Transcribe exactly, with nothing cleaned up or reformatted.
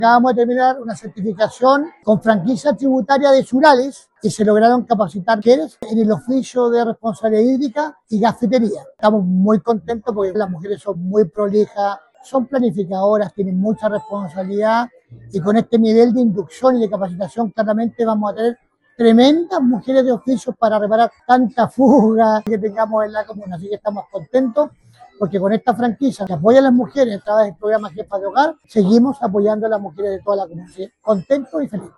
Acabamos de terminar una certificación con franquicia tributaria de Suralis y se lograron capacitar mujeres en el oficio de responsabilidad hídrica y cafetería. Estamos muy contentos porque las mujeres son muy prolijas, son planificadoras, tienen mucha responsabilidad y con este nivel de inducción y de capacitación claramente vamos a tener tremendas mujeres de oficios para reparar tanta fuga que tengamos en la comuna. Así que estamos contentos porque con esta franquicia que apoya a las mujeres a través del programa Jefa de Hogar, seguimos apoyando a las mujeres de toda la comunidad. Contentos y felices.